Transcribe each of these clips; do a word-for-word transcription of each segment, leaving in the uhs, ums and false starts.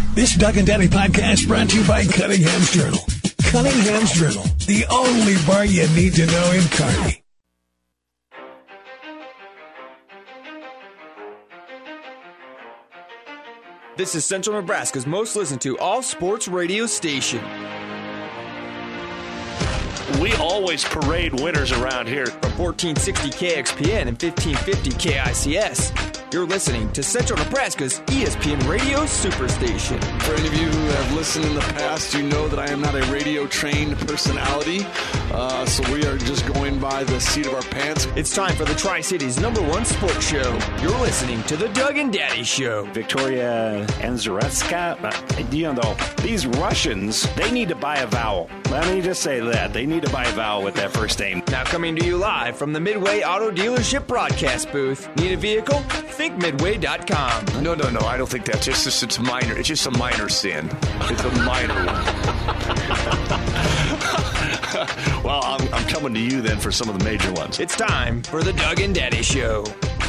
This Doug and Daddy podcast brought to you by Cunningham's Journal. Cunningham's Journal, the only bar you need to know in Kearney. This is Central Nebraska's most listened to all-sports radio station. We always parade winners around here. From fourteen sixty K X P N and fifteen fifty K I C S, you're listening to Central Nebraska's E S P N Radio Superstation. For any of you who have listened in the past, you know that I am not a radio-trained personality, uh, so we are just going by the seat of our pants. It's time for the Tri-Cities' number one sports show. You're listening to the Doug and Daddy Show. Victoria Azaretska, you know, these Russians, they need to buy a vowel. Let me just say that. They need to buy a vowel with that first name. Now coming to you live from the Midway Auto Dealership broadcast booth. Need a vehicle? Think Midway dot com. No, no, no. I don't think that's just, just it's minor. It's just a minor sin. It's a minor one. Well, I'm, I'm coming to you then for some of the major ones. It's time for the Doug and Daddy Show.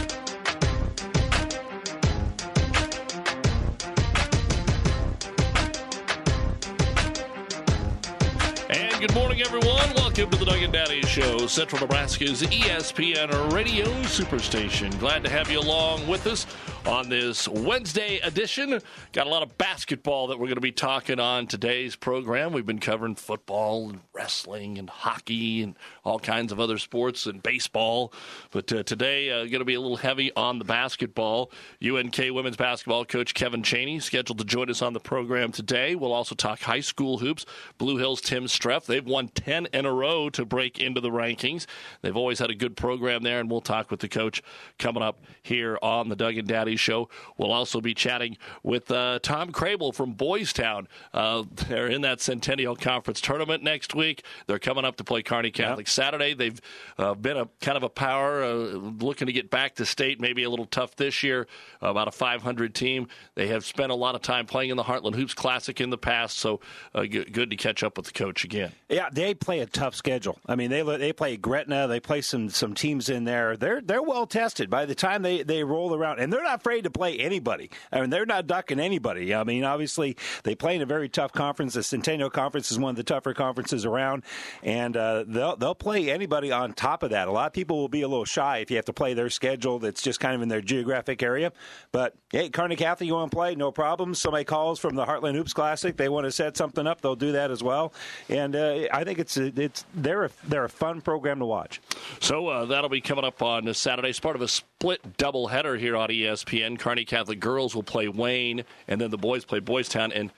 Good morning, everyone. Welcome to the Doug and Daddy Show, Central Nebraska's E S P N Radio Superstation. Glad to have you along with us on this Wednesday edition. Got a lot of basketball that we're going to be talking on today's program. We've been covering football and wrestling and hockey and all kinds of other sports and baseball. But uh, today, uh, going to be a little heavy on the basketball. U N K women's basketball coach Kevin Chaney scheduled to join us on the program today. We'll also talk high school hoops. Blue Hills' Tim Streff. They've won ten in a row to break into the rankings. They've always had a good program there, and we'll talk with the coach coming up here on the Doug and Daddy Show. We'll also be chatting with uh, Tom Crable from Boys Town. Uh, they're in that Centennial Conference tournament next week. They're coming up to play Kearney Catholic yep. Saturday. They've uh, been a kind of a power, uh, looking to get back to state, maybe a little tough this year, about a five hundred team. They have spent a lot of time playing in the Heartland Hoops Classic in the past, so uh, g- good to catch up with the coach again. Yeah, they play a tough schedule. I mean, they they play Gretna. They play some some teams in there. They're they're well tested by the time they, they roll around, and they're not afraid to play anybody. I mean, they're not ducking anybody. I mean, obviously, they play in a very tough conference. The Centennial Conference is one of the tougher conferences around, and uh, they'll they'll play anybody on top of that. A lot of people will be a little shy if you have to play their schedule that's just kind of in their geographic area. But hey, Kearney Catholic, you want to play? No problem. Somebody calls from the Heartland Hoops Classic. They want to set something up. They'll do that as well. And uh, I think it's a, it's they're a, they're a fun program to watch. So uh, that'll be coming up on Saturday. It's part of a split doubleheader here on E S P N. Kearney Catholic girls will play Wayne, and then the boys play Boys Town. And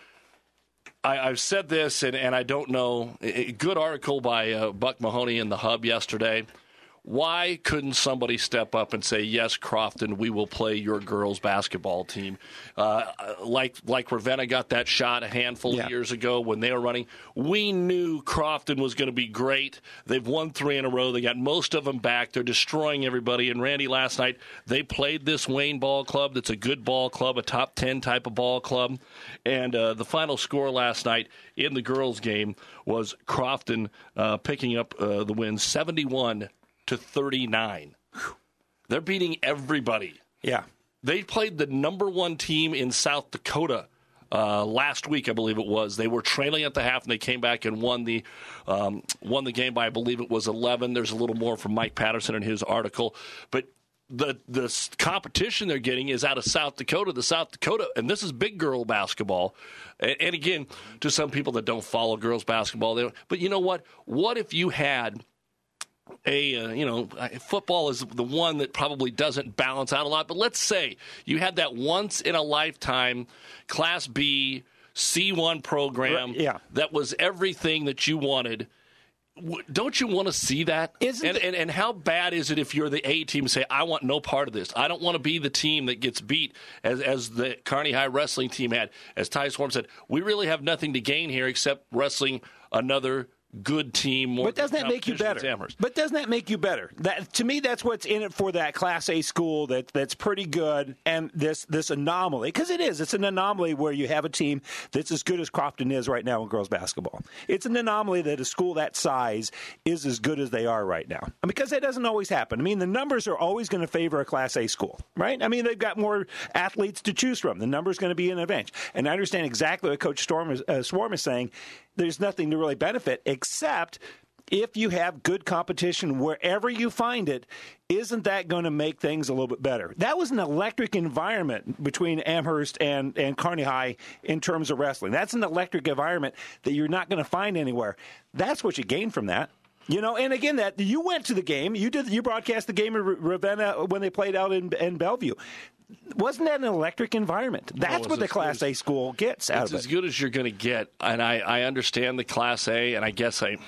I, I've said this, and, and I don't know. A good article by uh, Buck Mahoney in the Hub yesterday. Why couldn't somebody step up and say, yes, Crofton, we will play your girls' basketball team? Uh, like like Ravenna got that shot a handful yeah. of years ago when they were running. We knew Crofton was going to be great. They've won three in a row. They got most of them back. They're destroying everybody. And, Randy, last night, they played this Wayne ball club that's a good ball club, a top ten type of ball club. And uh, the final score last night in the girls' game was Crofton uh, picking up uh, the win seventy-one to thirty-nine. They're beating everybody. Yeah. They played the number one team in South Dakota uh, last week, I believe it was. They were trailing at the half, and they came back and won the um, won the game by, I believe it was eleven. There's a little more from Mike Patterson in his article. But the the competition they're getting is out of South Dakota. The South Dakota, and this is big girl basketball. And, and again, to some people that don't follow girls basketball, they don't, but you know what? What if you had A, uh, you know, football is the one that probably doesn't balance out a lot. But let's say you had that once-in-a-lifetime Class B, C one program yeah. that was everything that you wanted. Don't you want to see that? Isn't and, it? and and how bad is it if you're the A team and say, I want no part of this. I don't want to be the team that gets beat, as as the Kearney High wrestling team had. As Ty Swarm said, we really have nothing to gain here except wrestling another good team. More but doesn't that make you better? But doesn't that make you better? That to me, that's what's in it for that Class A school that that's pretty good. And this this anomaly, because it is, it's an anomaly where you have a team that's as good as Crofton is right now in girls basketball. It's an anomaly that a school that size is as good as they are right now, and because that doesn't always happen. I mean, the numbers are always going to favor a Class A school, right? I mean, they've got more athletes to choose from. The number's going to be an advantage, and I understand exactly what Coach Storm is, uh, Swarm is saying. There's nothing to really benefit except if you have good competition wherever you find it. Isn't that going to make things a little bit better? That was an electric environment between Amherst and, and Kearney High in terms of wrestling. That's an electric environment that you're not going to find anywhere. That's what you gain from that. You know, and again, that you went to the game. You did. You broadcast the game in Ravenna when they played out in, in Bellevue. Wasn't that an electric environment? That's what the Class A school gets out of it. It's as good as you're going to get, and I, I understand the Class A, and I guess I,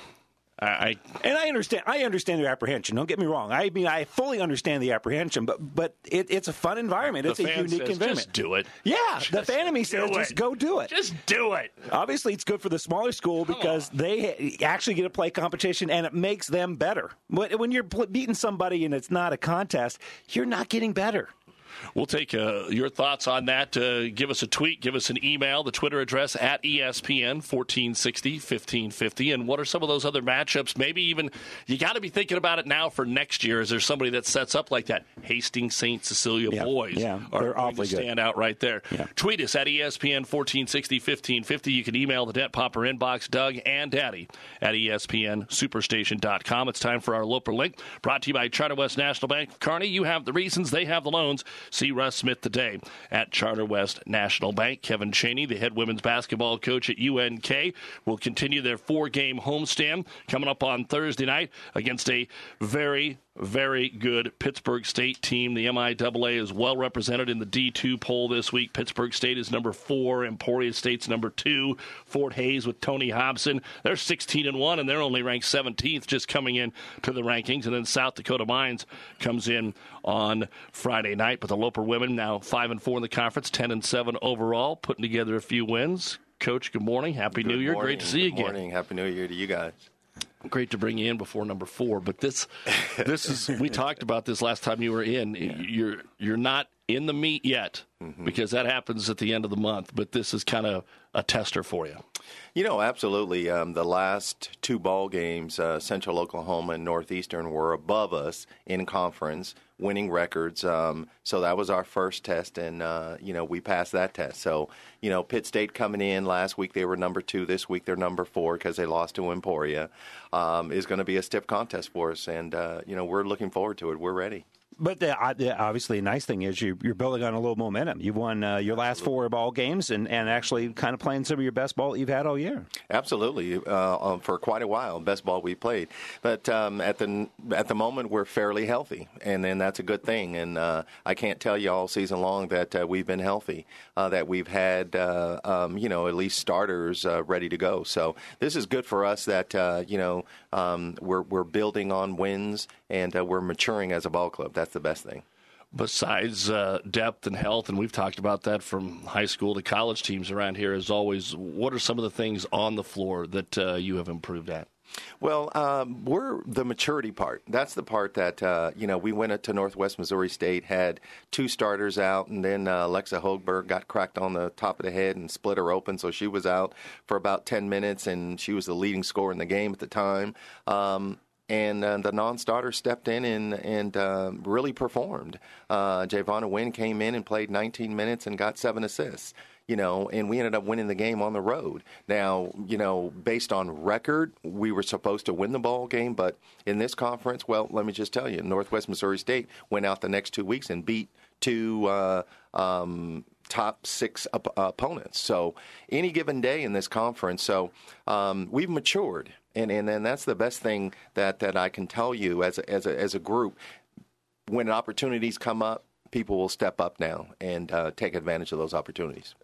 I, and I understand. I understand your apprehension. Don't get me wrong. I mean, I fully understand the apprehension, but but it, it's a fun environment. It's a unique says, environment. Just do it. Yeah, just the fan of me says, just go do it. Just do it. Obviously, it's good for the smaller school because they actually get to play competition, and it makes them better. But when you're beating somebody and it's not a contest, you're not getting better. We'll take uh, your thoughts on that. Uh, give us a tweet. Give us an email. The Twitter address at E S P N fourteen sixty, fifteen fifty. And what are some of those other matchups? Maybe even you got to be thinking about it now for next year. Is there somebody that sets up like that? Hastings Saint Cecilia yeah, boys yeah, are they're going awfully to stand good. out right there. Yeah. Tweet us at E S P N fourteen sixty, fifteen fifty. You can email the Dent Popper inbox, Doug and Daddy, at E S P N superstation dot com. It's time for our Loper Link, brought to you by Charter West National Bank. Kearney, you have the reasons, they have the loans. See Russ Smith today at Charter West National Bank. Kevin Chaney, the head women's basketball coach at U N K, will continue their four-game homestand coming up on Thursday night against a very, very good Pittsburgh State team. The M I A A is well represented in the D two poll this week. Pittsburgh State is number four. Emporia State's number two. Fort Hays with Tony Hobson, they're sixteen and one, and they're only ranked seventeenth, just coming in to the rankings. And then South Dakota Mines comes in on Friday night. But the Loper women now five and four in the conference, ten and seven overall, putting together a few wins. Coach, good morning. Happy good New Year. Morning. Great to see you good again. Morning. Happy New Year to you guys. Great to bring you in before number four, but this, this is we talked about this last time you were in. Yeah. You're you're not in the meet yet mm-hmm. because that happens at the end of the month. But this is kind of a tester for you. You know, absolutely. Um, the last two ball games, uh, Central Oklahoma and Northeastern, were above us in conference, winning records. Um, so that was our first test, and, uh, you know, we passed that test. So, you know, Pitt State coming in last week, they were number two. This week they're number four because they lost to Emporia. Um, is going to be a stiff contest for us, and, uh, you know, we're looking forward to it. We're ready. But the, the, obviously, the nice thing is you, you're building on a little momentum. You've won uh, your last four ball games and, and actually kind of playing some of your best ball that you've had all year. Absolutely, uh, um, for quite a while, best ball we played. But um, at the at the moment, we're fairly healthy, and then that's a good thing. And uh, I can't tell you all season long that uh, we've been healthy, uh, that we've had uh, um, you know at least starters uh, ready to go. So this is good for us. That uh, you know um, we're we're building on wins and uh, we're maturing as a ball club. That's the best thing. Besides uh, depth and health, and we've talked about that from high school to college teams around here, as always, what are some of the things on the floor that uh, you have improved at? Well, um, we're the maturity part. That's the part that, uh, you know, we went to Northwest Missouri State, had two starters out, and then uh, Alexa Hochberg got cracked on the top of the head and split her open, so she was out for about ten minutes, and she was the leading scorer in the game at the time. Um And uh, the non-starter stepped in and, and uh, really performed. Uh, Javonna Wynn came in and played nineteen minutes and got seven assists. You know, and we ended up winning the game on the road. Now, you know, based on record, we were supposed to win the ball game, but in this conference, well, let me just tell you, Northwest Missouri State went out the next two weeks and beat two uh, um, top six op- opponents. So any given day in this conference, so um, we've matured. And and then that's the best thing that, that I can tell you as a, as a as a group. When opportunities come up, people will step up now and uh, take advantage of those opportunities.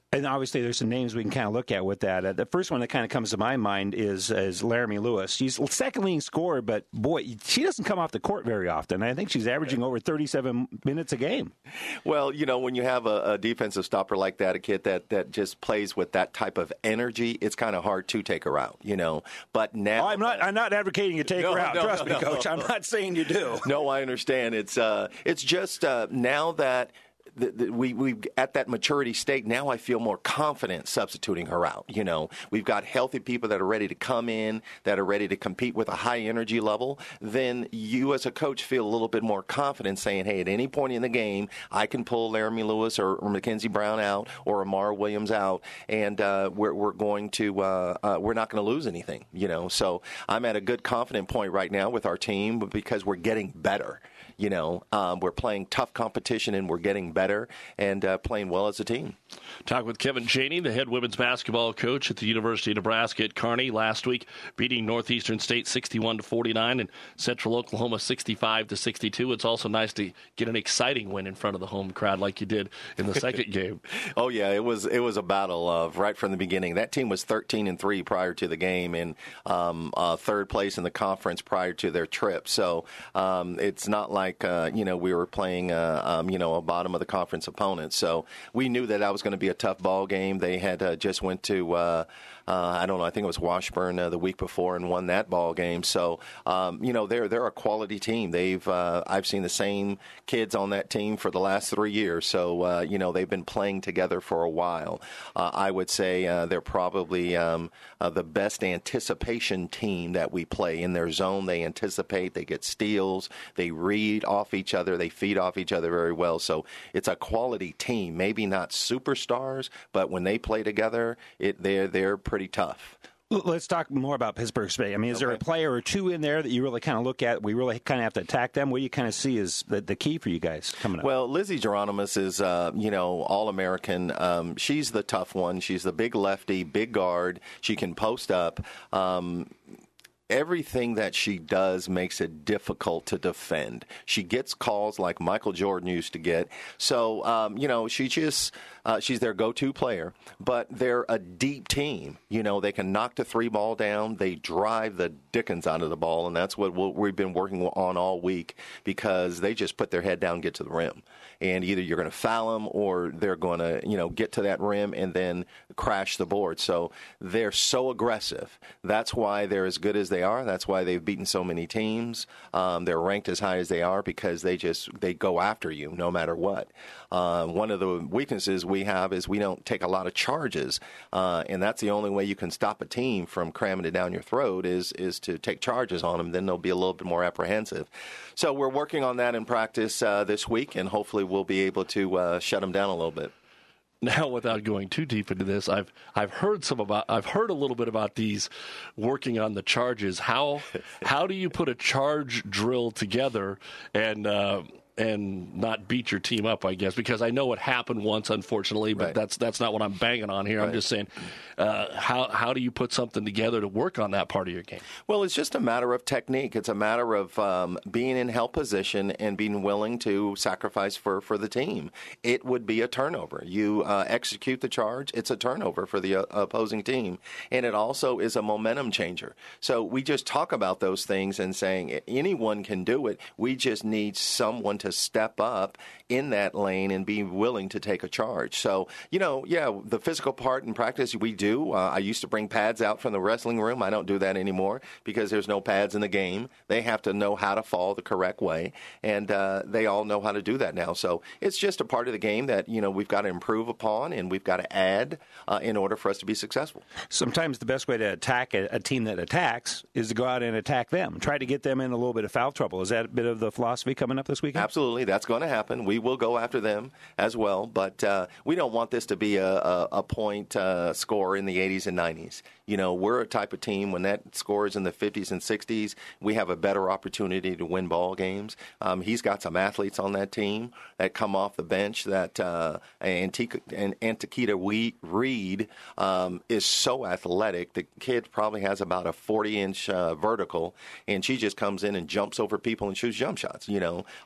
And obviously, there's some names we can kind of look at with that. Uh, the first one that kind of comes to my mind is is Laramie Lewis. She's second leading scorer, but boy, she doesn't come off the court very often. I think she's averaging over thirty-seven minutes a game. Well, you know, when you have a, a defensive stopper like that, a kid that, that just plays with that type of energy, it's kind of hard to take her out. You know, but now oh, I'm not. I'm not advocating you take no, her out. No, Trust no, me, no. Coach. I'm not saying you do. No, I understand. It's uh, it's just uh, now that. The, the, we we at that maturity state now. I feel more confident substituting her out. You know, we've got healthy people that are ready to come in, that are ready to compete with a high energy level. Then you, as a coach, feel a little bit more confident, saying, "Hey, at any point in the game, I can pull Laramie Lewis or, or Mackenzie Brown out or Amara Williams out, and uh, we're we're going to uh, uh, we're not going to lose anything." You know, so I'm at a good confident point right now with our team because we're getting better. You know, um, we're playing tough competition and we're getting better and uh, playing well as a team. Talk with Kevin Chaney, the head women's basketball coach at the University of Nebraska at Kearney, last week beating Northeastern State sixty-one to forty-nine and Central Oklahoma sixty-five to sixty-two. It's also nice to get an exciting win in front of the home crowd like you did in the second game. Oh yeah, it was it was a battle of right from the beginning. That team was thirteen and three prior to the game and um, uh, third place in the conference prior to their trip. So um, it's not like Like, uh, you know, we were playing, uh, um, you know, a bottom of the conference opponent. So we knew that that was going to be a tough ball game. They had uh, just went to, uh, uh, I don't know, I think it was Washburn uh, the week before and won that ball game. So, um, you know, they're they're a quality team. They've uh, I've seen the same kids on that team for the last three years. So, uh, you know, they've been playing together for a while. Uh, I would say uh, they're probably um, uh, the best anticipation team that we play. In their zone, they anticipate, they get steals, they read off each other, they feed off each other very well. So it's a quality team. Maybe not superstars, but when they play together, it they're they're pretty tough. Let's talk more about Pittsburgh State. I mean, is okay. there a player or two in there that you really kind of look at? We really kind of have to attack them. What do you kind of see is the, the key for you guys coming up? Well, Lizzie Geronimus is, uh, you know, All-American. Um, she's the tough one. She's the big lefty, big guard. She can post up. Um, Everything that she does makes it difficult to defend. She gets calls like Michael Jordan used to get. So, um, you know, she just uh, she's their go-to player. But they're a deep team. You know, they can knock the three ball down. They drive the dickens out of the ball, and that's what we'll, we've been working on all week because they just put their head down and get to the rim. And either you're going to foul them or they're going to, you know, get to that rim and then crash the board. So they're so aggressive. That's why they're as good as they are. That's why they've beaten so many teams. Um, they're ranked as high as they are because they just they go after you no matter what. Uh, one of the weaknesses we have is we don't take a lot of charges, uh, and that's the only way you can stop a team from cramming it down your throat is is to take charges on them. Then they'll be a little bit more apprehensive. So we're working on that in practice uh, this week, and hopefully we'll be able to uh, shut them down a little bit. Now, without going too deep into this, I've I've heard some about I've heard a little bit about these working on the charges. How how do you put a charge drill together and uh, and not beat your team up? I guess because I know it happened once, unfortunately, but right. that's that's not what I'm banging on here. Right. I'm just saying, uh, how how do you put something together to work on that part of your game? Well, it's just a matter of technique. It's a matter of um, being in help position and being willing to sacrifice for, for the team. It would be a turnover. You uh, execute the charge, it's a turnover for the uh, opposing team. And it also is a momentum changer. So we just talk about those things and saying anyone can do it. We just need someone to step up in that lane and be willing to take a charge. So, you know, yeah, the physical part in practice we do. Uh, I used to bring pads out from the wrestling room. I don't do that anymore because there's no pads in the game. They have to know how to fall the correct way, and uh, they all know how to do that now. So it's just a part of the game that, you know, we've got to improve upon and we've got to add uh, in order for us to be successful. Sometimes the best way to attack a, a team that attacks is to go out and attack them. Try to get them in a little bit of foul trouble. Is that a bit of the philosophy coming up this weekend? Absolutely. That's going to happen. We will go after them as well, but uh, we don't want this to be a, a, a point uh, score in the eighties and nineties. You know, we're a type of team, when that score is in the fifties and sixties, we have a better opportunity to win ball games. Um, he's got some athletes on that team that come off the bench that uh, Antica, and Antikita Reed um, is so athletic. The kid probably has about a forty-inch uh, vertical, and she just comes in and jumps over people and shoots jump shots. You know, hard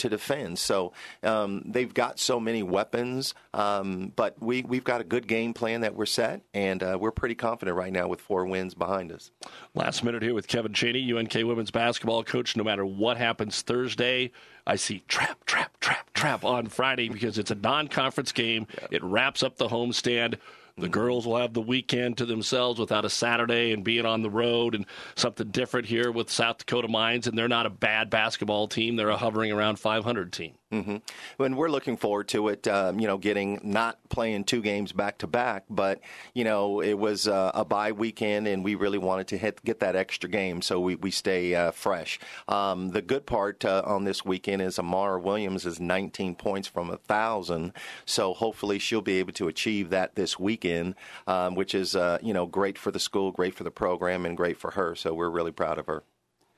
to defend. So um, they've got so many weapons, um, but we, we've got a good game plan that we're set, and uh, we're pretty confident right now with four wins behind us. Last minute here with Kevin Chaney, U N K women's basketball coach. No matter what happens Thursday, I see trap, trap, trap, trap on Friday because it's a non-conference game. Yeah. It wraps up the homestand. The girls will have the weekend to themselves without a Saturday and being on the road and something different here with South Dakota Mines. And they're not a bad basketball team. They're a hovering around five hundred team. Mm-hmm. And we're looking forward to it, um, you know, getting not playing two games back to back, but, you know, it was uh, a bye weekend and we really wanted to hit, get that extra game so we, we stay uh, fresh. Um, the good part uh, on this weekend is Amara Williams is nineteen points from one thousand, so hopefully she'll be able to achieve that this weekend, um, which is, uh, you know, great for the school, great for the program, and great for her, so we're really proud of her.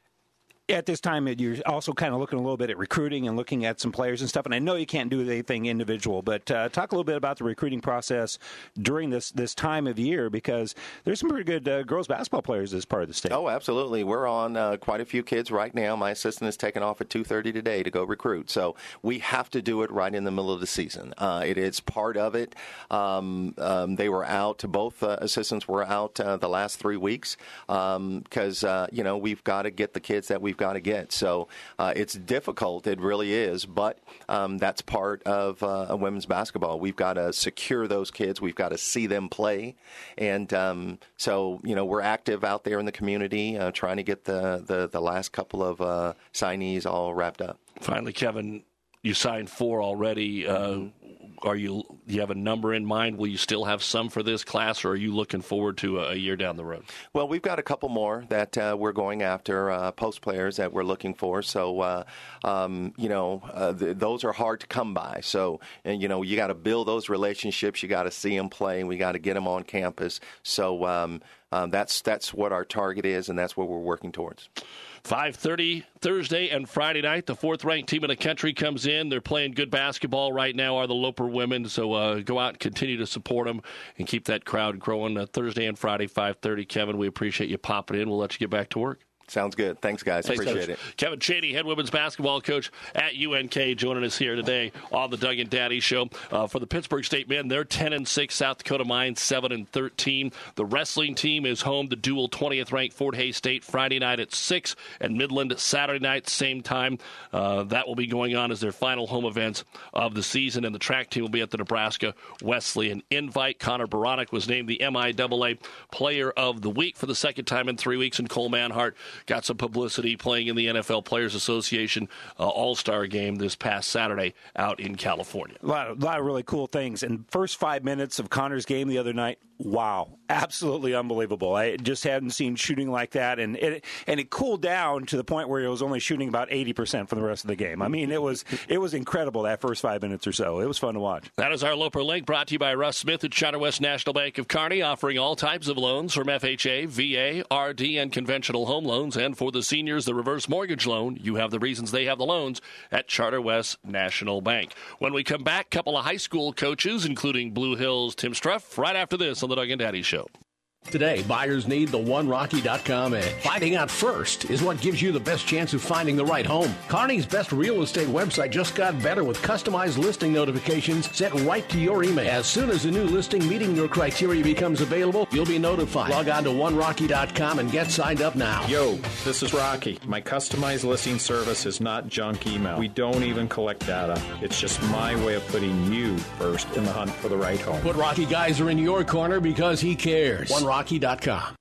At this time, you're also kind of looking a little bit at recruiting and looking at some players and stuff. And I know you can't do anything individual, but uh, talk a little bit about the recruiting process during this, this time of year, because there's some pretty good uh, girls basketball players as part of the state. Oh, absolutely. We're on uh, quite a few kids right now. My assistant is taking off at two thirty today to go recruit. So we have to do it right in the middle of the season. Uh, it is part of it. Um, um, they were out. Both uh, assistants were out uh, the last three weeks because, um, uh, you know, we've got to get the kids that we've got to get. So uh, it's difficult. It really is. But um, that's part of uh, women's basketball. We've got to secure those kids. We've got to see them play. And um, so, you know, we're active out there in the community uh, trying to get the, the, the last couple of uh, signees all wrapped up. Finally, Kevin, you signed four already. Uh, are you, do you have a number in mind? Will you still have some for this class, or are you looking forward to a, a year down the road? Well, we've got a couple more that uh, we're going after, uh, post players that we're looking for. So, uh, um, you know, uh, th- those are hard to come by. So, and, you know, you got to build those relationships. You got to see them play, and we got to get them on campus. So um, um, that's that's what our target is, and that's what we're working towards. five thirty Thursday and Friday night. The fourth-ranked team in the country comes in. They're playing good basketball right now, are the Loper women. So uh, go out and continue to support them and keep that crowd growing. Uh, Thursday and Friday, five thirty. Kevin, we appreciate you popping in. We'll let you get back to work. Sounds good. Thanks, guys. Thanks, Appreciate Coach. it. Kevin Chaney, head women's basketball coach at U N K, joining us here today on the Doug and Daddy Show. Uh, for the Pittsburgh State men, they're ten and six. South Dakota Mines seven and thirteen. The wrestling team is home to dual twentieth ranked Fort Hays State Friday night at six, and Midland Saturday night same time. Uh, that will be going on as their final home events of the season. And the track team will be at the Nebraska Wesleyan Invite. Connor Baronic was named the M I A A Player of the Week for the second time in three weeks, and Cole Manhart got some publicity playing in the N F L Players Association uh, All-Star game this past Saturday out in California. A lot, of, a lot of really cool things. And first five minutes of Connor's game the other night, wow, absolutely unbelievable. I just hadn't seen shooting like that. And it, and it cooled down to the point where it was only shooting about eighty percent for the rest of the game. I mean, it was it was incredible that first five minutes or so. It was fun to watch. That is our Loper Link, brought to you by Russ Smith at Charter West National Bank of Kearney, offering all types of loans from F H A, V A, R D, and conventional home loans. And for the seniors, the reverse mortgage loan. You have the reasons, they have the loans at Charter West National Bank. When we come back, a couple of high school coaches, including Blue Hills' Tim Struff, right after this on the Doug and Daddy Show. Today, buyers need the one rocky dot com edge. Finding out first is what gives you the best chance of finding the right home. Kearney's best real estate website just got better with customized listing notifications sent right to your email. As soon as a new listing meeting your criteria becomes available, you'll be notified. Log on to one rocky dot com and get signed up now. Yo, this is Rocky. My customized listing service is not junk email. We don't even collect data. It's just my way of putting you first in the hunt for the right home. Put Rocky Geyser in your corner because he cares. one rocky dot com.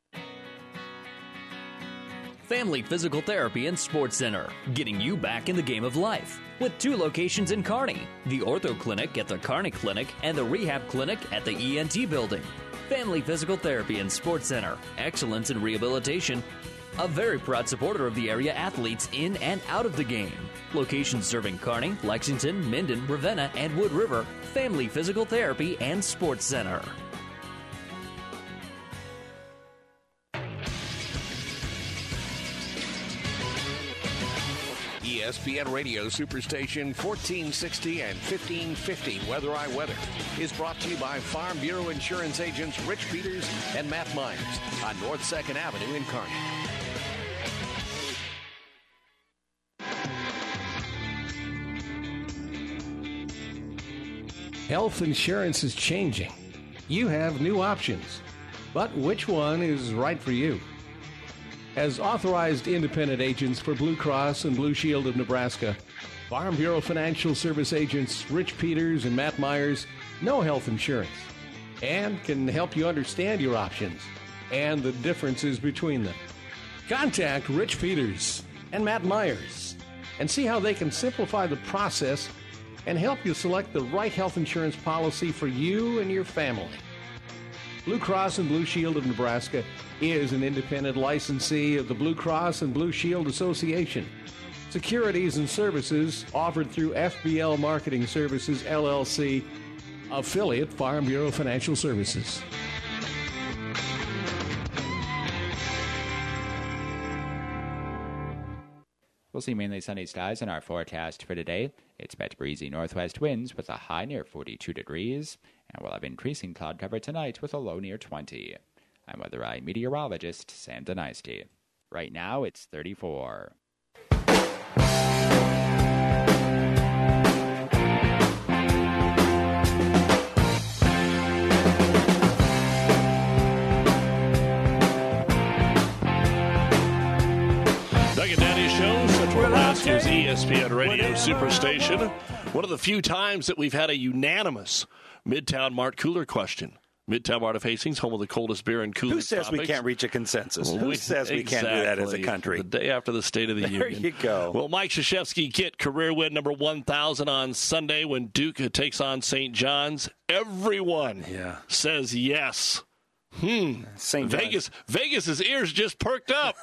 Family Physical Therapy and Sports Center, getting you back in the game of life. With two locations in Kearney, the Ortho Clinic at the Kearney Clinic and the Rehab Clinic at the E N T Building. Family Physical Therapy and Sports Center, excellence in rehabilitation. A very proud supporter of the area athletes in and out of the game. Locations serving Kearney, Lexington, Minden, Ravenna, and Wood River. Family Physical Therapy and Sports Center. E S P N Radio Superstation fourteen sixty and fifteen fifty Weather I Weather is brought to you by Farm Bureau Insurance agents Rich Peters and Matt Myers on North second Avenue in Kearney. Health insurance is changing. You have new options. But which one is right for you? As authorized independent agents for Blue Cross and Blue Shield of Nebraska, Farm Bureau Financial Service agents Rich Peters and Matt Myers know health insurance and can help you understand your options and the differences between them. Contact Rich Peters and Matt Myers and see how they can simplify the process and help you select the right health insurance policy for you and your family. Blue Cross and Blue Shield of Nebraska is an independent licensee of the Blue Cross and Blue Shield Association. Securities and services offered through F B L Marketing Services, L L C, affiliate Farm Bureau Financial Services. We'll see mainly sunny skies in our forecast for today. It's met breezy northwest winds with a high near forty-two degrees, and we'll have increasing cloud cover tonight with a low near twenty. I'm Weather Eye meteorologist Sam Denisti. Right now it's thirty-four. Nebraska's E S P N Radio Superstation. One of the few times that we've had a unanimous Midtown Mart cooler question. Midtown Mart of Hastings, home of the coldest beer and cooling Who says topics. we can't reach a consensus? Well, Who we, says we exactly. can't do that as a country? The day after the State of the there Union. There you go. Well, Mike Krzyzewski Kit, career win number one thousand on Sunday when Duke takes on Saint John's. Everyone yeah. says yes. Hmm. Saint Vegas, Vegas's ears just perked up.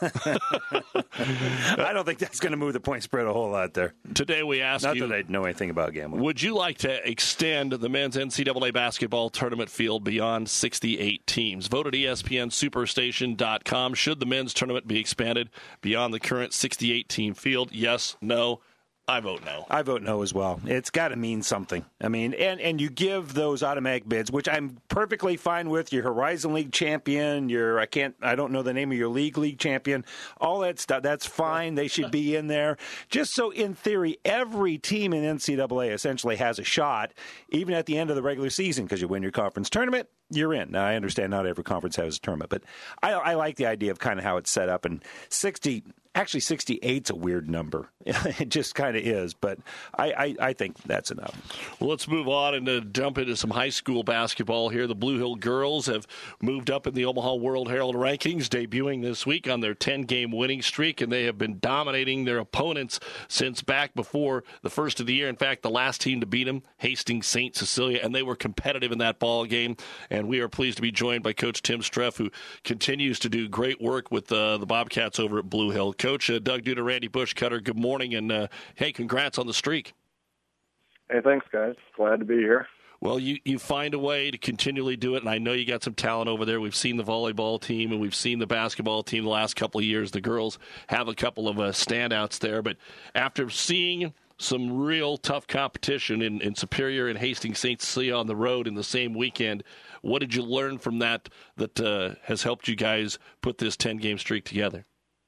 I don't think that's going to move the point spread a whole lot there. Today we ask Not you, that I know anything about gambling. Would you like to extend the men's N C double A basketball tournament field beyond sixty-eight teams? Vote at E S P N Superstation dot com. Should the men's tournament be expanded beyond the current sixty-eight team field? Yes, no. I vote no. I vote no as well. It's got to mean something. I mean, and, and you give those automatic bids, which I'm perfectly fine with. Your Horizon League champion, your I can't, I don't know the name of your league league champion, all that stuff. That's fine. They should be in there. Just so, in theory, every team in N C double A essentially has a shot, even at the end of the regular season, because you win your conference tournament, you're in. Now, I understand not every conference has a tournament, but I, I like the idea of kind of how it's set up. And sixty. Actually, sixty-eight's a weird number. It just kind of is, but I, I, I think that's enough. Well, let's move on and uh, jump into some high school basketball here. The Blue Hill girls have moved up in the Omaha World Herald rankings, debuting this week on their ten-game winning streak, and they have been dominating their opponents since back before the first of the year. In fact, the last team to beat them, Hastings Saint Cecilia, and they were competitive in that ball game. And we are pleased to be joined by Coach Tim Streff, who continues to do great work with uh, the Bobcats over at Blue Hill. Coach uh, Doug Duda, Randy Bushcutter, good morning, and uh, hey, congrats on the streak. Hey, thanks, guys. Glad to be here. Well, you, you find a way to continually do it, and I know you got some talent over there. We've seen the volleyball team, and we've seen the basketball team the last couple of years. The girls have a couple of uh, standouts there, but after seeing some real tough competition in, in Superior and Hastings Saint Cecilia on the road in the same weekend, what did you learn from that that uh, has helped you guys put this ten-game streak together?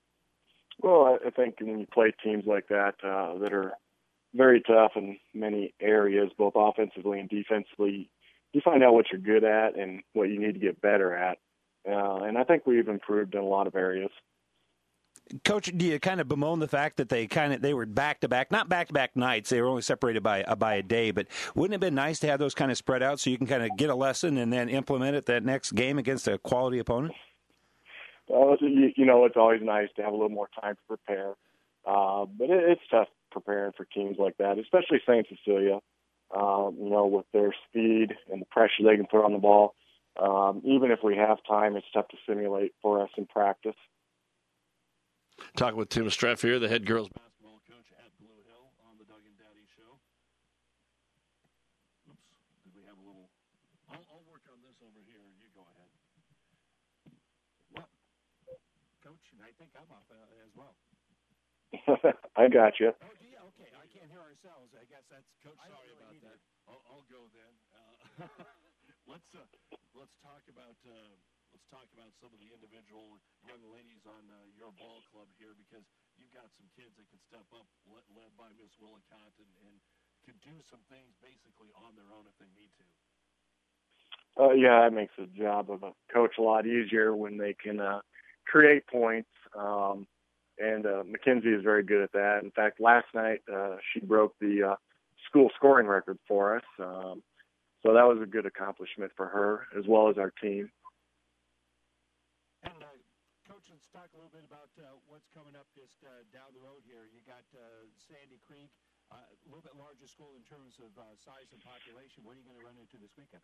Well, I think when you play teams like that uh, that are very tough in many areas, both offensively and defensively, you find out what you're good at and what you need to get better at. Uh, and I think we've improved in a lot of areas. Coach, do you kind of bemoan the fact that they kind of they were back to back, not back to back nights? They were only separated by uh, by a day. But wouldn't it have been nice to have those kind of spread out so you can kind of get a lesson and then implement it that next game against a quality opponent? Well, you, you know, it's always nice to have a little more time to prepare. Uh, but it, it's tough preparing for teams like that, especially Saint Cecilia, um, you know, with their speed and the pressure they can put on the ball. Um, even if we have time, it's tough to simulate for us in practice. Talking with Tim Streff here, the head girls basketball coach at Blue Hill on the Doug and Daddy Show. Oops, did we have a little... I'll, I'll work on this over here. You go ahead. What? Coach, I think I'm off uh, as well. I got you. Oh, do you? Okay, I can't hear ourselves. I guess that's Coach. Sorry about that. I'll, I'll go then. Uh, let's uh, let's talk about uh, let's talk about some of the individual young ladies on uh, your ball club here, because you've got some kids that can step up, led, led by Miss Willicott, and, and could do do some things basically on their own if they need to. Uh, yeah, it makes the job of a coach a lot easier when they can uh, create points. Um, and uh, Mackenzie is very good at that. In fact, last night uh, she broke the uh, school scoring record for us. Um, so that was a good accomplishment for her as well as our team. And uh, Coach, let's talk a little bit about uh, what's coming up just uh, down the road here. You got uh, Sandy Creek, uh, a little bit larger school in terms of uh, size and population. What are you going to run into this weekend?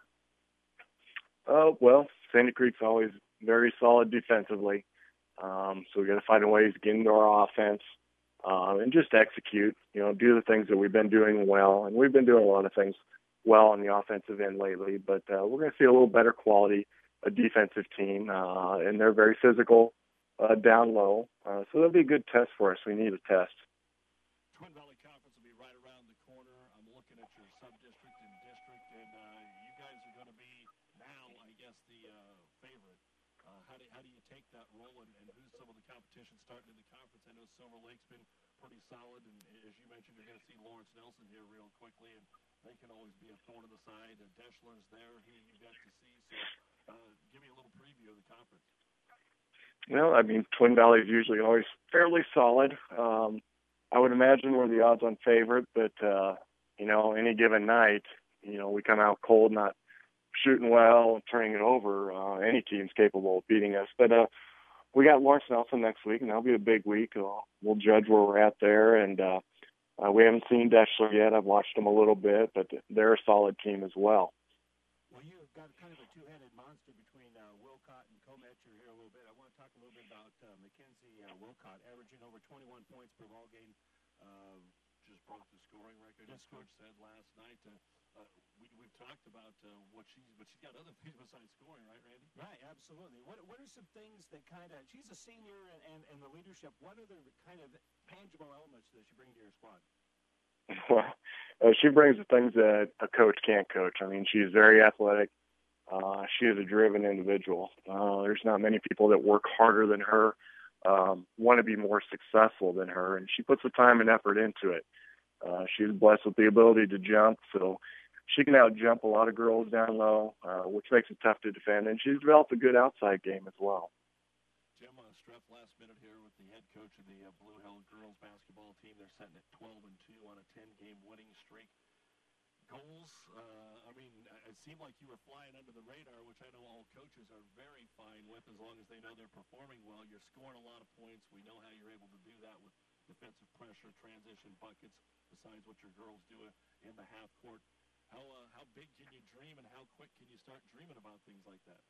Uh, well, Sandy Creek's always very solid defensively. Um, so we got to find a ways to get into our offense uh, and just execute, you know, do the things that we've been doing well. And we've been doing a lot of things well on the offensive end lately, but uh, we're going to see a little better quality, a defensive team, uh, and they're very physical uh, down low. Uh, so that'll be a good test for us. We need a test. Twin Valley Conference will be right around the corner. I'm looking at your sub-district and district, and uh, you guys are going to be now, I guess, the uh, favorite. Uh, how, do, how do you take that role, and, and who's some of the competition starting in the conference? I know Silver Lake's been pretty solid, and as you mentioned, you're going to see Lawrence Nelson here real quickly, and they can always be a thorn in the side. And Deschler's there, who you got to see. So uh, give me a little preview of the conference. Well, I mean, Twin Valley is usually always fairly solid. Um, I would imagine we're the odds-on favorite, but, uh, you know, any given night, you know, we come out cold, not shooting well, and turning it over. Uh, any team's capable of beating us. But uh, we got Lawrence Nelson next week, and that'll be a big week. We'll, we'll judge where we're at there, and uh, uh, we haven't seen Deschler yet. I've watched them a little bit, but they're a solid team as well. Well, you've got kind of a two-headed monster between uh, Wilcott and Cometcher here a little bit. I want to talk a little bit about uh, Mackenzie uh, Wilcott, averaging over twenty-one points per ball game. Uh, just broke the scoring record, as Coach said last night. Uh, uh, we, we've talked about uh, what she's, but she's got other things besides scoring, right, Randy? Right, absolutely. What What are some things that kind of, she's a senior and, and, and the leadership, what are the kind of tangible elements that you bring to your squad? Well, uh, she brings the things that a coach can't coach. I mean, she's very athletic. Uh, she is a driven individual. Uh, there's not many people that work harder than her, um, want to be more successful than her, and she puts the time and effort into it. Uh, she's blessed with the ability to jump, so she can out-jump a lot of girls down low, uh, which makes it tough to defend, and she's developed a good outside game as well. Jim uh, Streff last minute here with the head coach of the uh, Blue Hill girls basketball team. They're sitting at twelve and two on a ten-game winning streak. Goals, uh, I mean, it seemed like you were flying under the radar, which I know all coaches are very fine with as long as they know they're performing well. You're scoring a lot of points. We know how you're able to do that with defensive pressure, transition buckets, besides what your girls do in the half court. How uh, how big can you dream, and how quick can you start dreaming about things like that?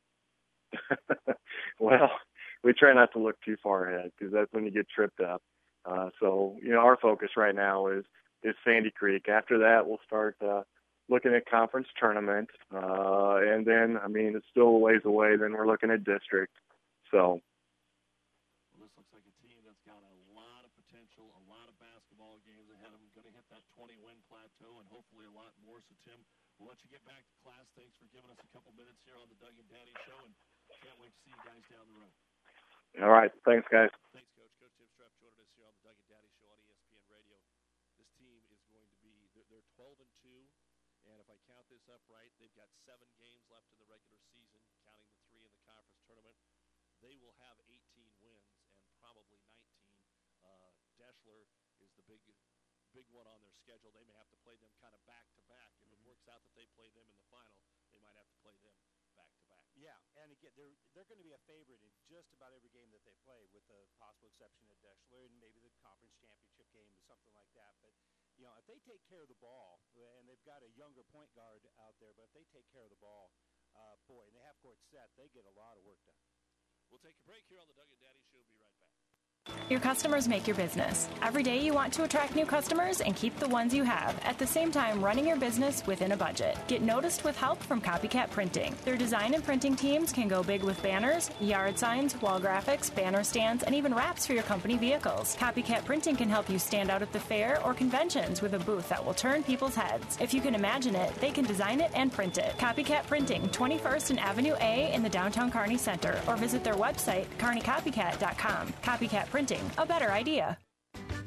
Well, we try not to look too far ahead because that's when you get tripped up. Uh, so, you know, our focus right now is is Sandy Creek. After that, we'll start uh, looking at conference tournament, uh, and then, I mean, it's still a ways away. Then we're looking at district. So. Well, this looks like a team that's got a lot of potential, a lot of basketball games ahead of them. Going to hit that twenty-win plateau, and hopefully a lot more. So, Tim, we'll let you get back to class. Thanks for giving us a couple minutes here on the Doug and Daddy Show, and can't wait to see you guys down the road. All right. Thanks, guys. Thanks, Coach. Coach Tim Streff joining us here on the Doug and Daddy Show on E S P N Radio. This team is going to be, they're, they're twelve and two, and if I count this up right, they've got seven games left in the regular season, counting the three in the conference tournament. They will have eighteen wins and probably nineteen. Uh, Deschler is the big big one on their schedule. They may have to play them kind of back-to-back. If it works out that they play them in the final, they might have to play them back-to-back. Yeah, and again, they're they're going to be a favorite in just about every game that they play, with the possible exception of Deschler and maybe the conference championship game or something like that. But, you know, if they take care of the ball, and they've got a younger point guard out there, but if they take care of the ball, uh, boy, and they have court set, they get a lot of work done. We'll take a break here on the Doug and Daddy Show. Be right back. Your customers make your business. Every day you want to attract new customers and keep the ones you have, at the same time running your business within a budget. Get noticed with help from Copycat Printing. Their design and printing teams can go big with banners, yard signs, wall graphics, banner stands, and even wraps for your company vehicles. Copycat Printing can help you stand out at the fair or conventions with a booth that will turn people's heads. If you can imagine it, they can design it and print it. Copycat Printing, twenty-first and Avenue A in the downtown Kearney Center, or visit their website, kearney copycat dot com. Copycat Printing, a better idea.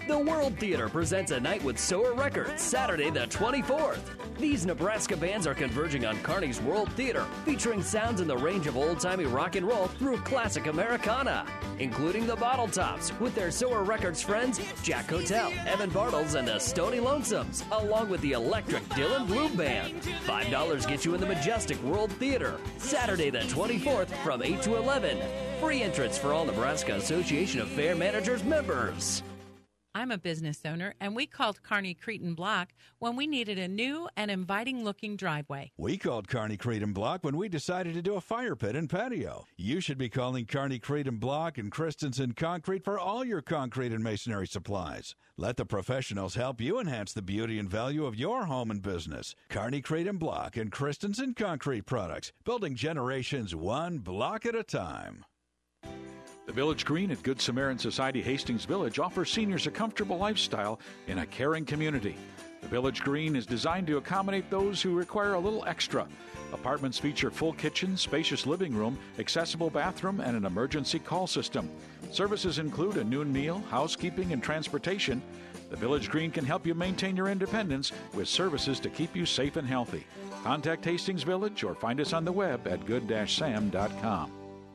The World Theater presents a night with Sower Records, Saturday the twenty-fourth. These Nebraska bands are converging on Kearney's World Theater, featuring sounds in the range of old-timey rock and roll through classic Americana, including the Bottle Tops with their Sower Records friends Jack Hotel, Evan Bartles, and the Stony Lonesomes, along with the electric Dylan Bloom Band. five dollars gets you in the majestic World Theater, Saturday the twenty-fourth from eight to eleven. Free entrance for all Nebraska Association of Fair Managers members. I'm a business owner, and we called Kearney Cretin Block when we needed a new and inviting-looking driveway. We called Kearney Cretin Block when we decided to do a fire pit and patio. You should be calling Kearney Cretin Block and Christensen Concrete for all your concrete and masonry supplies. Let the professionals help you enhance the beauty and value of your home and business. Kearney Cretin Block and Christensen Concrete products, building generations one block at a time. The Village Green at Good Samaritan Society Hastings Village offers seniors a comfortable lifestyle in a caring community. The Village Green is designed to accommodate those who require a little extra. Apartments feature full kitchen, spacious living room, accessible bathroom, and an emergency call system. Services include a noon meal, housekeeping, and transportation. The Village Green can help you maintain your independence with services to keep you safe and healthy. Contact Hastings Village or find us on the web at good dash sam dot com.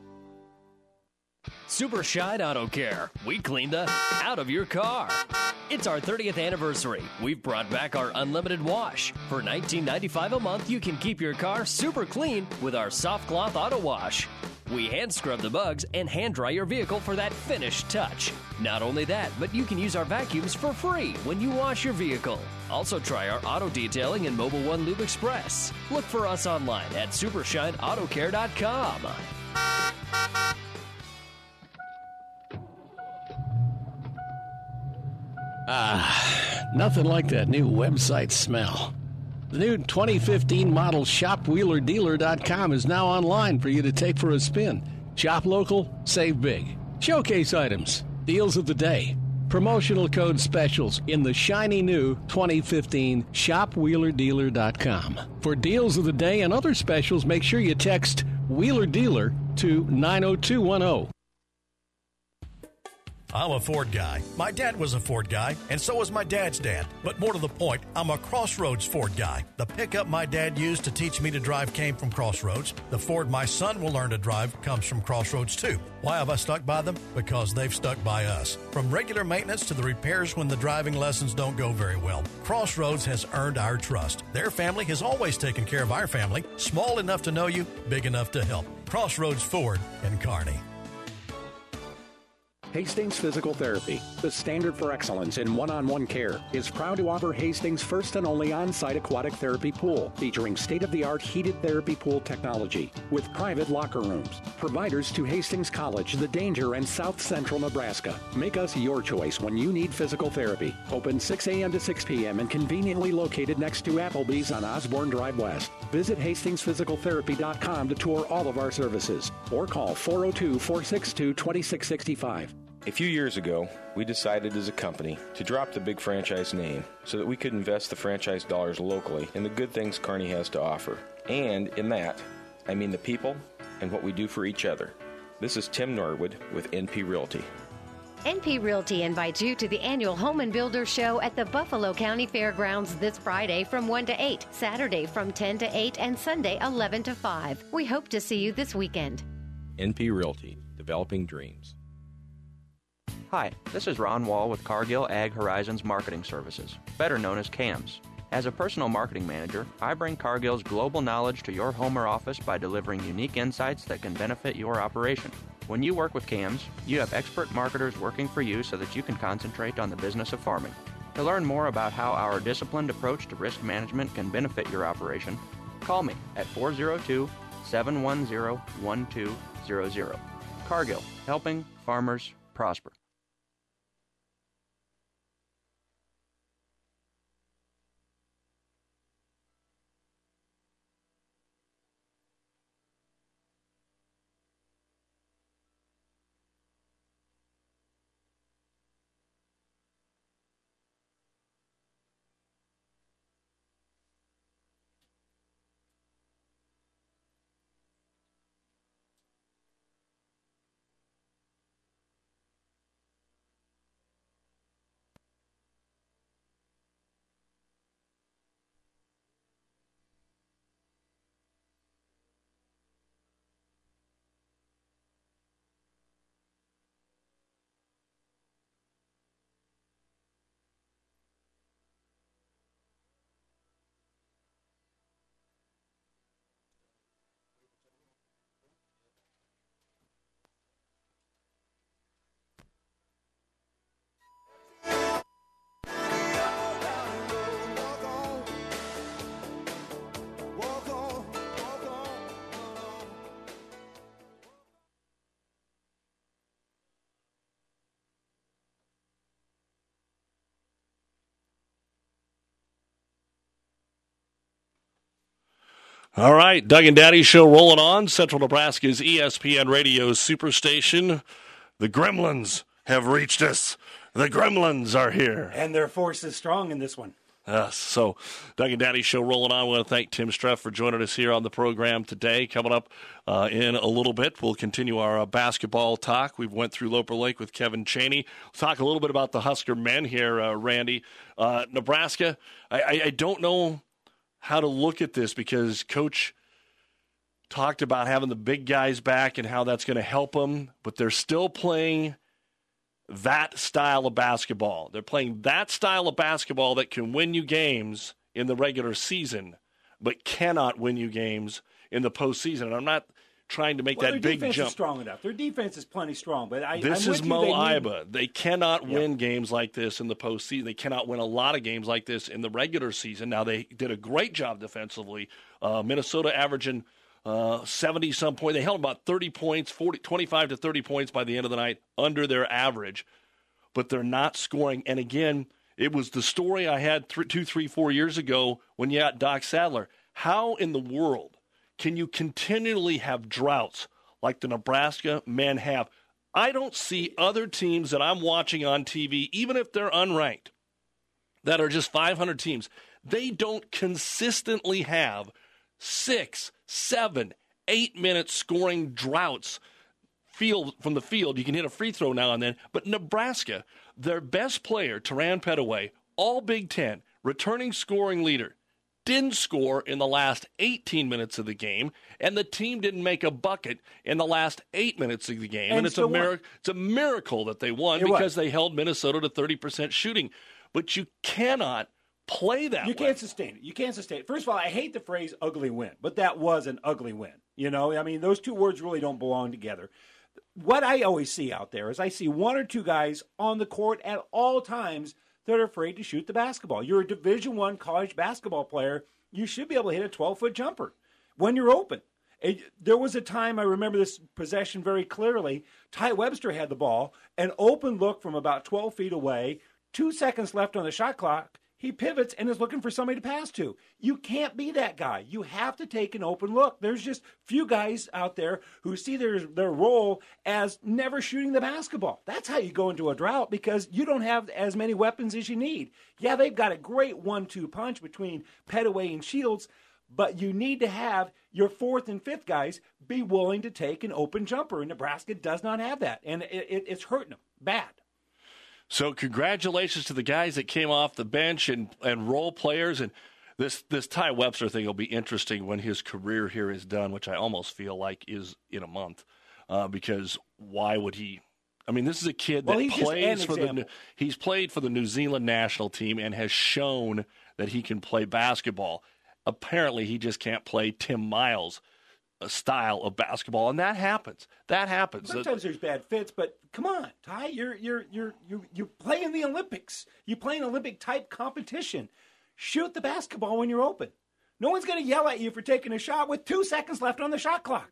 Super Shine Auto Care. We clean the out of your car. It's our thirtieth anniversary. We've brought back our unlimited wash. For nineteen ninety-five dollars a month, you can keep your car super clean with our soft cloth auto wash. We hand scrub the bugs and hand dry your vehicle for that finished touch. Not only that, but you can use our vacuums for free when you wash your vehicle. Also try our auto detailing and Mobile One Lube Express. Look for us online at super shine auto care dot com. Ah, nothing like that new website smell. The new twenty fifteen model shop wheeler dealer dot com is now online for you to take for a spin. Shop local, save big. Showcase items, deals of the day, promotional code specials in the shiny new twenty fifteen shop wheeler dealer dot com. For deals of the day and other specials, make sure you text Wheeler Dealer to nine oh two one oh. I'm a Ford guy. My dad was a Ford guy, and so was my dad's dad. But more to the point, I'm a Crossroads Ford guy. The pickup my dad used to teach me to drive came from Crossroads. The Ford my son will learn to drive comes from Crossroads too. Why have I stuck by them? Because they've stuck by us. From regular maintenance to the repairs when the driving lessons don't go very well, Crossroads has earned our trust. Their family has always taken care of our family, small enough to know you, big enough to help. Crossroads Ford in Kearney. Hastings Physical Therapy, the standard for excellence in one-on-one care, is proud to offer Hastings' first and only on-site aquatic therapy pool, featuring state-of-the-art heated therapy pool technology, with private locker rooms. Providers to Hastings College, The Danger, and South Central Nebraska. Make us your choice when you need physical therapy. Open six a.m. to six p.m. and conveniently located next to Applebee's on Osborne Drive West. Visit hastings physical therapy dot com to tour all of our services, or call four oh two, four six two, two six six five. A few years ago, we decided as a company to drop the big franchise name so that we could invest the franchise dollars locally in the good things Kearney has to offer. And in that, I mean the people and what we do for each other. This is Tim Norwood with N P Realty. N P Realty invites you to the annual Home and Builder Show at the Buffalo County Fairgrounds this Friday from one to eight, Saturday from ten to eight, and Sunday eleven to five. We hope to see you this weekend. N P Realty, developing dreams. Hi, this is Ron Wall with Cargill Ag Horizons Marketing Services, better known as C A M S. As a personal marketing manager, I bring Cargill's global knowledge to your home or office by delivering unique insights that can benefit your operation. When you work with C A M S, you have expert marketers working for you so that you can concentrate on the business of farming. To learn more about how our disciplined approach to risk management can benefit your operation, call me at four oh two, seven one zero, one two zero zero. Cargill, helping farmers prosper. All right, Doug and Daddy show rolling on. Central Nebraska's E S P N Radio Superstation. The Gremlins have reached us. The Gremlins are here. And their force is strong in this one. Yes. So, Doug and Daddy show rolling on. I want to thank Tim Streff for joining us here on the program today. Coming up uh, in a little bit, we'll continue our uh, basketball talk. We've went through Loper Lake with Kevin Chaney. We'll talk a little bit about the Husker men here, uh, Randy. Uh, Nebraska, I, I, I don't know how to look at this because Coach talked about having the big guys back and how that's going to help them, but they're still playing that style of basketball. They're playing that style of basketball that can win you games in the regular season, but cannot win you games in the postseason. And I'm not trying to make well, that their big defense jump. Is strong enough. Their defense is plenty strong, but I, this I'm is with Mo you. They Iba. Need... They cannot yep. win games like this in the postseason. They cannot win a lot of games like this in the regular season. Now they did a great job defensively. Uh, Minnesota averaging uh, seventy some points. They held about thirty points, forty, twenty-five to thirty points by the end of the night, under their average. But they're not scoring. And again, it was the story I had th- two, three, four years ago when you had Doc Sadler. How in the world can you continually have droughts like the Nebraska men have? I don't see other teams that I'm watching on T V, even if they're unranked, that are just five hundred teams. They don't consistently have six, seven, eight minute scoring droughts. Field from the field, you can hit a free throw now and then. But Nebraska, their best player, Teran Petaway, all Big Ten, returning scoring leader, didn't score in the last eighteen minutes of the game, and the team didn't make a bucket in the last eight minutes of the game. And, and it's a mir- it's a miracle that they won it because was. they held Minnesota to thirty percent shooting. But you cannot play that You way. can't sustain it. You can't sustain it. First of all, I hate the phrase ugly win, but that was an ugly win. You know, I mean, those two words really don't belong together. What I always see out there is I see one or two guys on the court at all times that are afraid to shoot the basketball. You're a Division I college basketball player. You should be able to hit a twelve-foot jumper when you're open. It, there was a time, I remember this possession very clearly, Ty Webster had the ball, an open look from about twelve feet away, two seconds left on the shot clock. He pivots and is looking for somebody to pass to. You can't be that guy. You have to take an open look. There's just few guys out there who see their their role as never shooting the basketball. That's how you go into a drought because you don't have as many weapons as you need. Yeah, they've got a great one two punch between Petaway and Shields, but you need to have your fourth and fifth guys be willing to take an open jumper, and Nebraska does not have that, and it, it, it's hurting them bad. So congratulations to the guys that came off the bench and, and role players. And this, this Ty Webster thing will be interesting when his career here is done, which I almost feel like is in a month. Uh, because why would he – I mean, this is a kid that well, plays for example. the – he's played for the New Zealand national team and has shown that he can play basketball. Apparently, he just can't play Tim Miles' style of basketball, and that happens. That happens. Sometimes there's bad fits, but come on, Ty, you're you're you're you you play in the Olympics. You play an Olympic type competition. Shoot the basketball when you're open. No one's going to yell at you for taking a shot with two seconds left on the shot clock.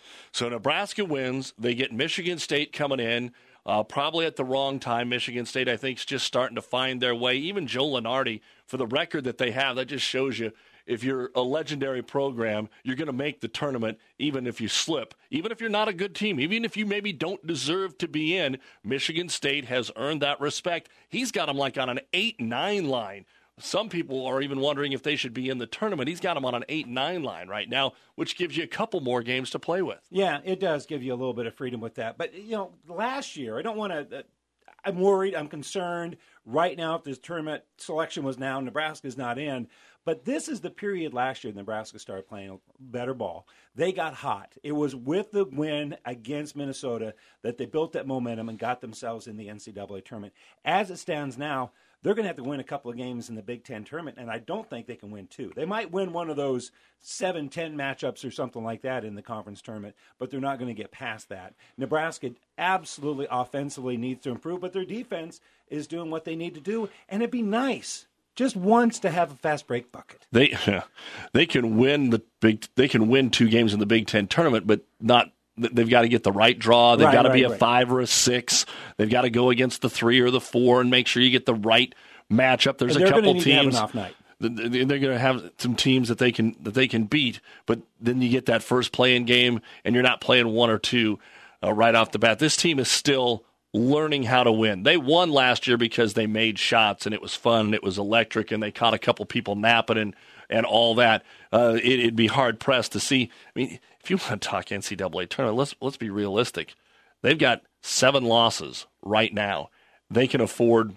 So Nebraska wins. They get Michigan State coming in, uh, probably at the wrong time. Michigan State, I think, is just starting to find their way. Even Joe Lunardi, for the record that they have, that just shows you if you're a legendary program, you're going to make the tournament even if you slip, even if you're not a good team, even if you maybe don't deserve to be in. Michigan State has earned that respect. He's got them like on an eight nine line. Some people are even wondering if they should be in the tournament. He's got them on an eight nine line right now, which gives you a couple more games to play with. Yeah, it does give you a little bit of freedom with that. But, you know, last year, I don't want to uh, – I'm worried, I'm concerned. Right now, if this tournament selection was now, Nebraska's not in. But this is the period last year Nebraska started playing better ball. They got hot. It was with the win against Minnesota that they built that momentum and got themselves in the N C double A tournament. As it stands now, they're going to have to win a couple of games in the Big Ten tournament, and I don't think they can win two. They might win one of those seven ten matchups or something like that in the conference tournament, but they're not going to get past that. Nebraska absolutely offensively needs to improve, but their defense is doing what they need to do, and it'd be nice just once to have a fast break bucket. They they can win the big. They can win two games in the Big Ten tournament, but not. They've got to get the right draw. They've right, got to right, be a right. five or a six. They've got to go against the three or the four and make sure you get the right matchup. There's and a couple need teams. To have an off night. they're going to have some teams that they can that they can beat, but then you get that first play-in game, and you're not playing one or two uh, right off the bat. This team is still learning how to win. They won last year because they made shots, and it was fun, and it was electric, and they caught a couple people napping and, and all that. Uh, it, it'd be hard-pressed to see. I mean, if you want to talk N C double A tournament, let's let's be realistic. They've got seven losses right now. They can afford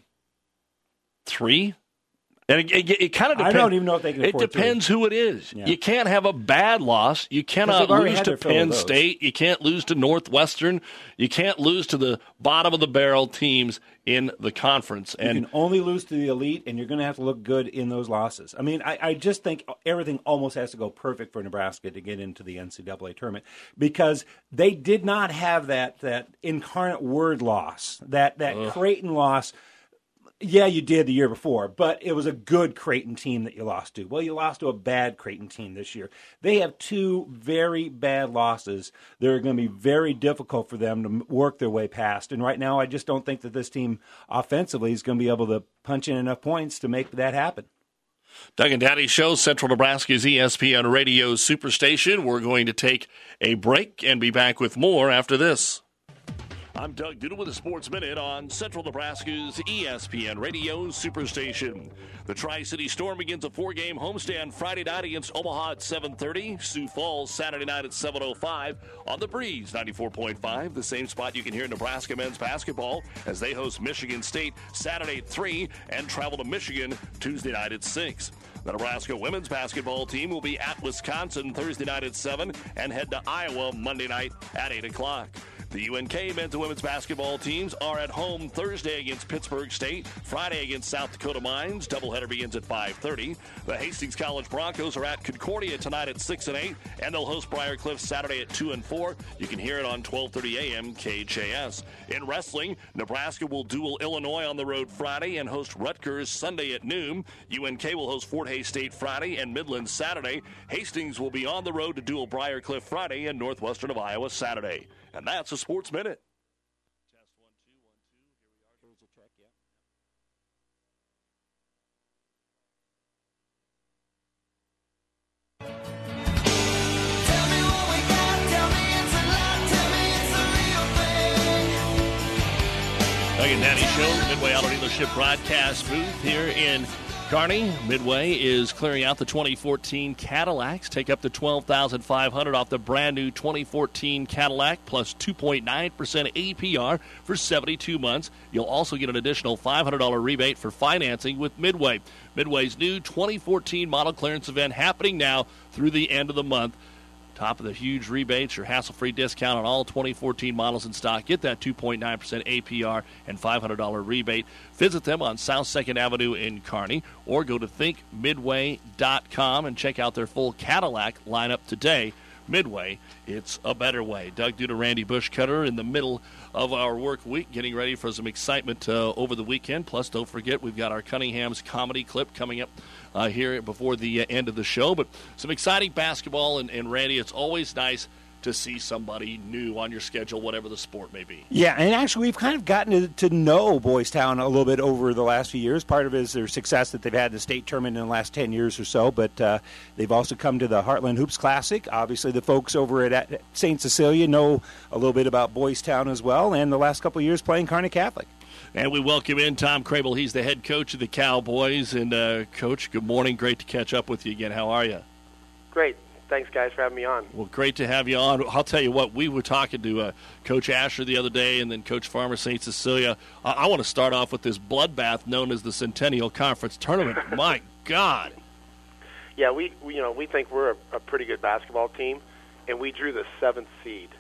three. And it, it, it kind of depends. I don't even know if they can It afford depends three. who it is. Yeah. You can't have a bad loss. You cannot lose to Penn State. You can't lose to Northwestern. You can't lose to the bottom of the barrel teams in the conference. You And can only lose to the elite, and you're going to have to look good in those losses. I mean, I, I just think everything almost has to go perfect for Nebraska to get into the N C double A tournament because they did not have that that incarnate word loss, that, that Creighton loss. Yeah, you did the year before, but it was a good Creighton team that you lost to. Well, you lost to a bad Creighton team this year. They have two very bad losses that are going to be very difficult for them to work their way past. And right now, I just don't think that this team offensively is going to be able to punch in enough points to make that happen. Doug and Daddy Show, Central Nebraska's E S P N Radio Superstation. We're going to take a break and be back with more after this. I'm Doug Duda with a Sports Minute on Central Nebraska's E S P N Radio Superstation. The Tri-City Storm begins a four-game homestand Friday night against Omaha at seven thirty. Sioux Falls Saturday night at seven oh five on The Breeze ninety-four point five, the same spot you can hear Nebraska men's basketball as they host Michigan State Saturday at three and travel to Michigan Tuesday night at six. The Nebraska women's basketball team will be at Wisconsin Thursday night at seven and head to Iowa Monday night at eight o'clock. The U N K men's and women's basketball teams are at home Thursday against Pittsburgh State, Friday against South Dakota Mines. Doubleheader begins at five thirty. The Hastings College Broncos are at Concordia tonight at six and eight, and they'll host Briar Cliff Saturday at two and four. You can hear it on twelve thirty a.m. K H A S. In wrestling, Nebraska will duel Illinois on the road Friday and host Rutgers Sunday at noon. U N K will host Fort Hays State Friday and Midland Saturday. Hastings will be on the road to duel Briar Cliff Friday and Northwestern of Iowa Saturday. And that's a Sports Minute. Test one, two, one, two. Here we are. Here's a check, yeah. Doug and Daddy Show, Midway Auto Dealership broadcast booth here in Kearney. Midway is clearing out the twenty fourteen Cadillacs. Take up to twelve thousand five hundred dollars off the brand new twenty fourteen Cadillac plus two point nine percent A P R for seventy-two months. You'll also get an additional five hundred dollars rebate for financing with Midway. Midway's new twenty fourteen model clearance event happening now through the end of the month. Top of the huge rebates, your hassle-free discount on all twenty fourteen models in stock. Get that two point nine percent A P R and five hundred dollars rebate. Visit them on South second Avenue in Kearney or go to think midway dot com and check out their full Cadillac lineup today. Midway, it's a better way. Doug Duda, Randy Bushcutter in the middle of our work week, getting ready for some excitement uh, over the weekend. Plus, don't forget, we've got our Cunningham's comedy clip coming up uh, here before the uh, end of the show. But some exciting basketball, and, and Randy, it's always nice to see somebody new on your schedule, whatever the sport may be. Yeah, and actually we've kind of gotten to, to know Boys Town a little bit over the last few years. Part of it is their success that they've had in the state tournament in the last ten years or so, but uh, they've also come to the Heartland Hoops Classic. Obviously the folks over at, at Saint Cecilia know a little bit about Boys Town as well, and the last couple of years playing Kearney Catholic. And we welcome in Tom Crable. He's the head coach of the Cowboys. And, uh, Coach, good morning. Great to catch up with you again. How are you? Great. Thanks, guys, for having me on. Well, great to have you on. I'll tell you what, we were talking to uh, Coach Asher the other day and then Coach Farmer, Saint Cecilia. I, I want to start off with this bloodbath known as the Centennial Conference Tournament. My God. Yeah, we, we you know we think we're a, a pretty good basketball team, and we drew the seventh seed.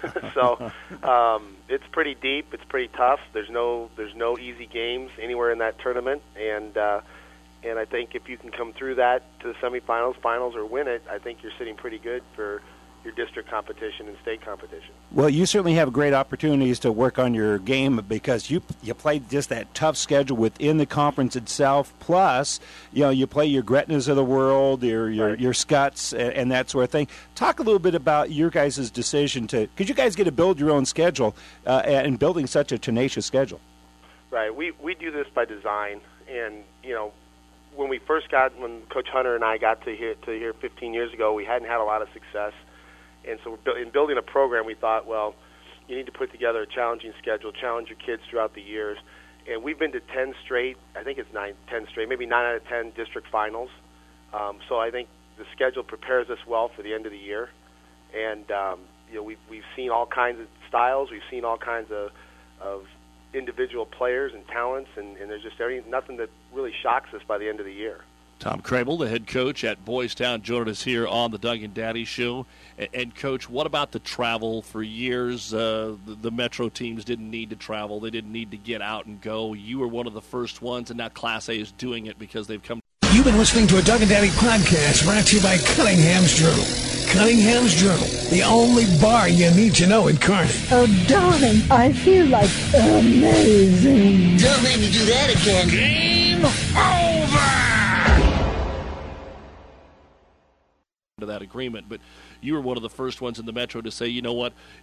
so um, it's pretty deep. It's pretty tough. There's no there's no easy games anywhere in that tournament, and uh, and I think if you can come through that to the semifinals, finals, or win it, I think you're sitting pretty good for your district competition and state competition. Well, you certainly have great opportunities to work on your game because you you played just that tough schedule within the conference itself. Plus, you know, you play your Gretnas of the world, your your, right. your Scots, and, and that sort of thing. Talk a little bit about your guys' decision to, because you guys get to build your own schedule uh, and building such a tenacious schedule. Right. We we do this by design, and you know, when we first got, when Coach Hunter and I got to here to here fifteen years ago, we hadn't had a lot of success, and so we're, in building a program, we thought, well, you need to put together a challenging schedule, challenge your kids throughout the years, and we've been to ten straight. I think it's nine, ten straight, maybe nine out of ten district finals. Um, so I think the schedule prepares us well for the end of the year, and um, you know, we've we've seen all kinds of styles, we've seen all kinds of of individual players and talents, and, and there's just everything, nothing that really shocks us by the end of the year. Tom Crable, the head coach at Boys Town, joined us here on the Doug and Daddy Show. And, and Coach, what about the travel? For years, uh, the, the Metro teams didn't need to travel. They didn't need to get out and go. You were one of the first ones, and now Class A is doing it because they've come. You've been listening to a Doug and Daddy podcast brought to you by Cunningham's Journal. Cunningham's Journal, the only bar you need to know in Kearney. Oh, darling, I feel like amazing. Don't make me do that again. Game over! To that agreement, but you were one of the first ones in the Metro to say, you know what,